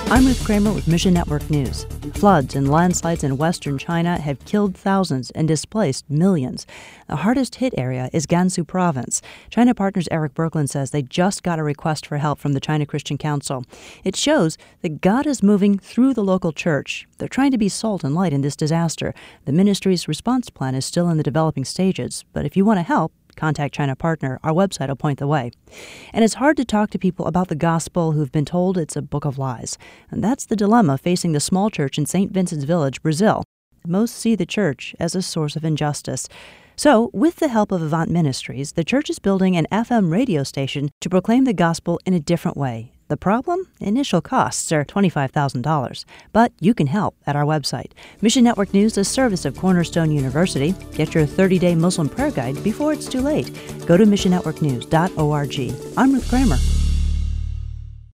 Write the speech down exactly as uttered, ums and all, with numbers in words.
I'm Ruth Kramer with Mission Network News. Floods and landslides in western China have killed thousands and displaced millions. The hardest hit area is Gansu Province. China Partners Eric Berkland says they just got a request for help from the China Christian Council. It shows that God is moving through the local church. They're trying to be salt and light in this disaster. The ministry's response plan is still in the developing stages, but if you want to help, contact China Partner. Our website will point the way. And it's hard to talk to people about the gospel who've been told it's a book of lies. And that's the dilemma facing the small church in Saint Vincent's Village, Brazil. Most see the church as a source of injustice. So, with the help of Avant Ministries, the church is building an F M radio station to proclaim the gospel in a different way. The problem? Initial costs are twenty-five thousand dollars. But you can help at our website. Mission Network News is a service of Cornerstone University. Get your thirty-day Muslim prayer guide before it's too late. Go to mission network news dot org. I'm Ruth Kramer.